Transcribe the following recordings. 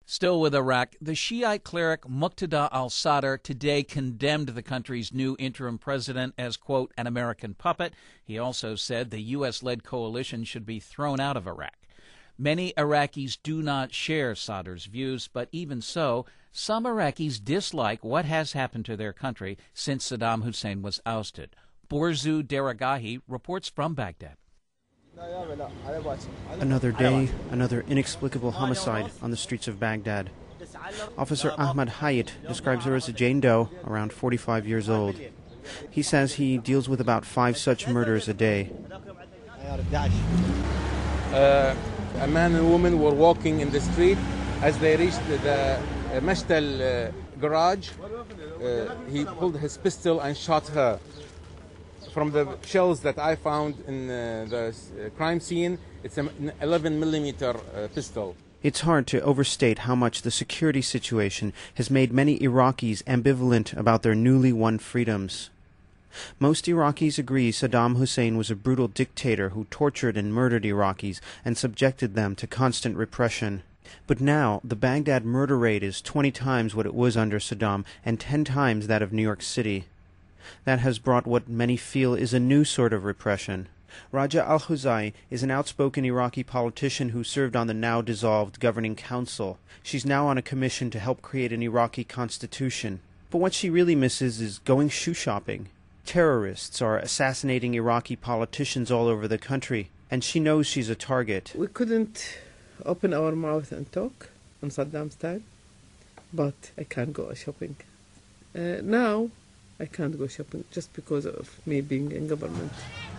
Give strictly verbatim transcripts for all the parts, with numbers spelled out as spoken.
Still with Iraq, the Shiite cleric Muqtada al-Sadr today condemned the country's new interim president as, quote, an American puppet. He also said the U S-led coalition should be thrown out of Iraq. Many Iraqis do not share Sadr's views, but even so, some Iraqis dislike what has happened to their country since Saddam Hussein was ousted. Borzu Deragahi reports from Baghdad. Another day, another inexplicable homicide on the streets of Baghdad. Officer Ahmad Hayat describes her as a Jane Doe, around forty-five years old. He says he deals with about five such murders a day. Uh, a man and woman were walking in the street. As they reached the uh, Mashtal uh, garage, uh, he pulled his pistol and shot her. From the shells that I found in uh, the uh, crime scene, it's an eleven millimeter uh, pistol. It's hard to overstate how much the security situation has made many Iraqis ambivalent about their newly won freedoms. Most Iraqis agree Saddam Hussein was a brutal dictator who tortured and murdered Iraqis and subjected them to constant repression. But now, the Baghdad murder rate is twenty times what it was under Saddam and ten times that of New York City. That has brought what many feel is a new sort of repression. Raja al-Khuzai is an outspoken Iraqi politician who served on the now-dissolved Governing Council. She's now on a commission to help create an Iraqi constitution. But what she really misses is going shoe shopping. Terrorists are assassinating Iraqi politicians all over the country, and she knows she's a target. We couldn't open our mouth and talk on Saddam's time, but I can't go shopping. Uh, now, I can't go shopping just because of me being in government.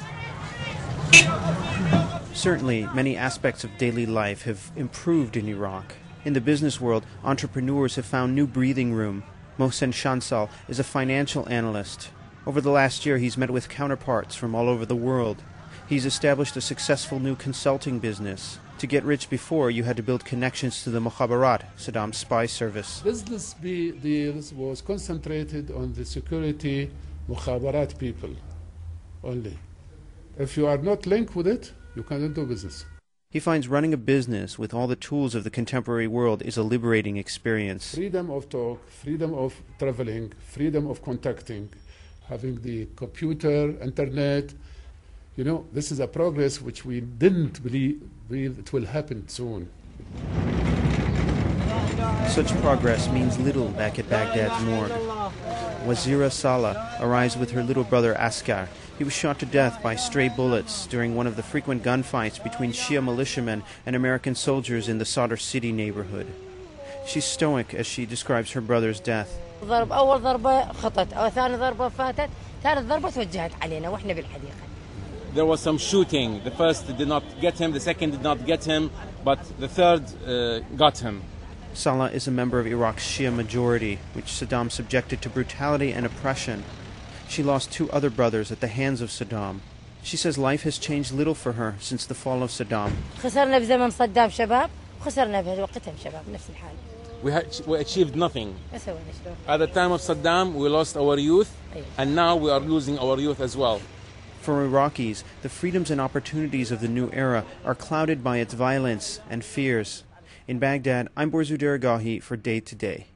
Certainly, many aspects of daily life have improved in Iraq. In the business world, entrepreneurs have found new breathing room. Mohsen Shansal is a financial analyst. Over the last year, he's met with counterparts from all over the world. He's established a successful new consulting business. To get rich before, you had to build connections to the Mukhabarat, Saddam's spy service. Business deals was concentrated on the security Mukhabarat people only. If you are not linked with it, you cannot do business. He finds running a business with all the tools of the contemporary world is a liberating experience. Freedom of talk, freedom of traveling, freedom of contacting, having the computer, internet. You know, this is a progress which we didn't believe, believe it will happen soon. Such progress means little back at Baghdad's morgue. Wazira Salah arrives with her little brother Askar. He was shot to death by stray bullets during one of the frequent gunfights between Shia militiamen and American soldiers in the Sadr City neighborhood. She's stoic as she describes her brother's death. There was some shooting. The first did not get him, the second did not get him, but the third uh, got him. Salah is a member of Iraq's Shia majority, which Saddam subjected to brutality and oppression. She lost two other brothers at the hands of Saddam. She says life has changed little for her since the fall of Saddam. We, had, we achieved nothing. At the time of Saddam, we lost our youth, and now we are losing our youth as well. For Iraqis, the freedoms and opportunities of the new era are clouded by its violence and fears. In Baghdad, I'm Borzu Deragahi for Day to Day.